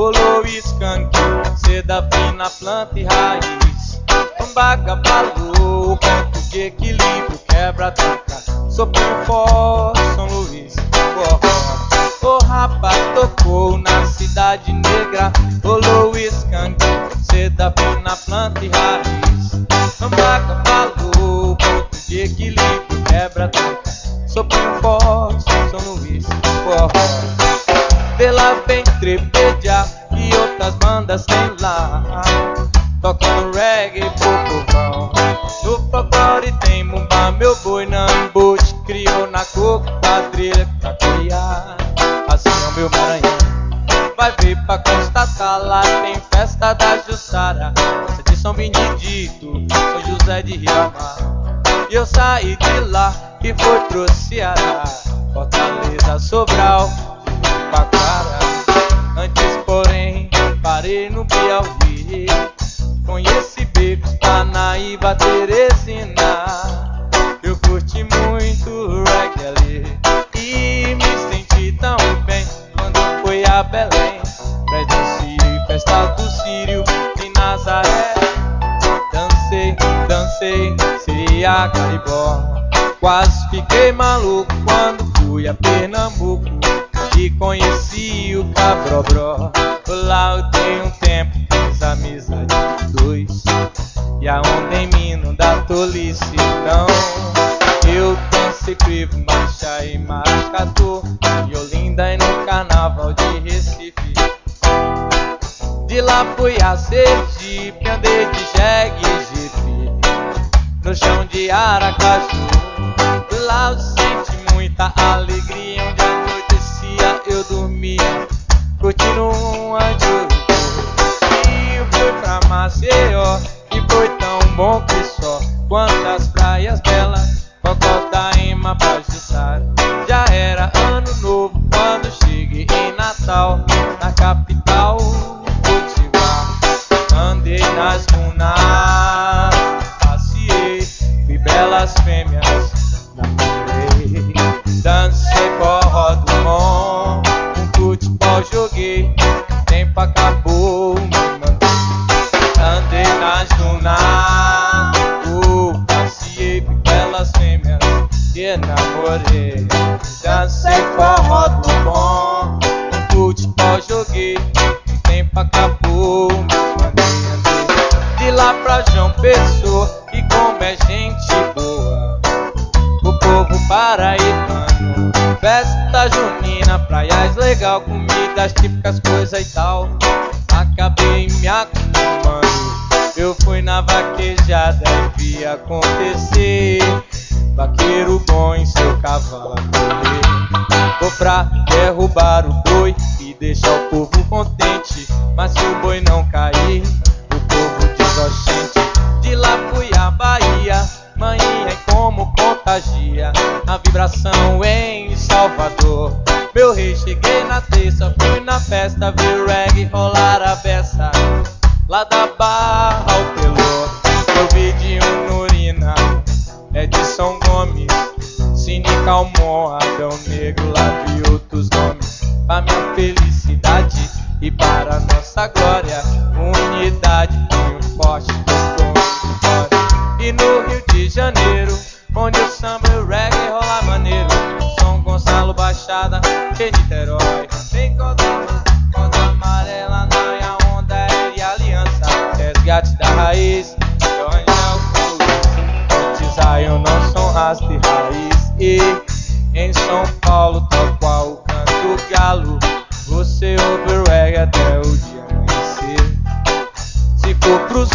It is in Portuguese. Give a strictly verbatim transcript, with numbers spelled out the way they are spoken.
rolou skunk, seda fina, planta e raiz. Tambaca balou, ponto de equilíbrio, quebra-taca, sopinho forte, São Luís, forró. O rapaz tocou na cidade negra, rolou skunk, seda fina, planta e raiz. Tambaca balou, ponto de equilíbrio, quebra-taca, sopinho forte, São Luís, forró. Vê-la bem Trepedia e outras bandas tem lá, tocando reggae pro povão. No folclore tem Mumba, meu boi Nambu, te criou na coco, quadrilha pra criar. Assim é o meu Maranhão, vai ver pra constatar. Lá tem festa da Jussara, festa de São Benedito, São José de Ribamar. E eu saí de lá e fui pro Ceará, Fortaleza, Sobral, Paquara. Antes, porém, parei no Piauí, conheci Becos, Parnaíba, Teresina. Eu curti muito reggae ali e me senti tão bem quando fui a Belém, presenciei festa do Sírio em Nazaré. Dancei, dancei, Siria, Caribó. Quase fiquei maluco quando fui a Pernambuco e conheci o Cabrobró. Lá eu tenho um tempo, fiz amizade de dois, e a onda em mim não dá tolice, não. Eu dancei crivo, marcha e maracatu, em Olinda e no carnaval de Recife. De lá fui a Sergipe, andei de jegue e jipe no chão de Aracaju. Lá eu senti muita alegria, onde anoitecia eu dormia, curtindo um anjo. E eu fui pra Maceió, e foi tão bom que só. Quantas praias belas, Cocotaíma pra Jussara. Já era ano novo quando cheguei em Natal, na capital, Potiguar. Andei nas dunas, passeei, vi belas fêmeas, namorei. Dancei forró do mon, um futebol joguei, tempo acabou, me mandei. Andei nas dunas, uh, passeei, vi belas fêmeas e namorei. Dancei forró do mon, um futebol joguei, tempo acabou, me mandei. Andei de lá pra João Pessoa, e como é gente boa o povo paraibano. Festa junina, praias legal, comidas típicas, coisa e tal. Acabei me acostumando, eu fui na vaquejada e vi acontecer. Vaqueiro bom em seu cavalo a correr, vou pra derrubar o boi e deixar o povo contente. Mas se o boi não cair, o povo diz ó gente. De lá fui à Bahia, manhã e como contagia a vibração em Salvador. Meu rei, cheguei na terça, fui na festa, vi o reggae rolar a beça, lá da Barra ao Pelô. Eu vi de um Nurina, é de São Gomes, Cine Calmon, Adão Negro, lá vi outros nomes. Pra minha felicidade e para nossa glória, unidade, punho forte, e no Rio de Janeiro, onde o samba e o reggae rola maneiro, São Gonçalo, Baixada e Niterói. Tem corda, corda amarela, não é a onda é de aliança, resgate da raiz, onde é o cruz. Antes eu não sou rasta e raiz, e em São Paulo, tal qual o canto galo, você ouve o reggae até o dia amanhecer. Se for pros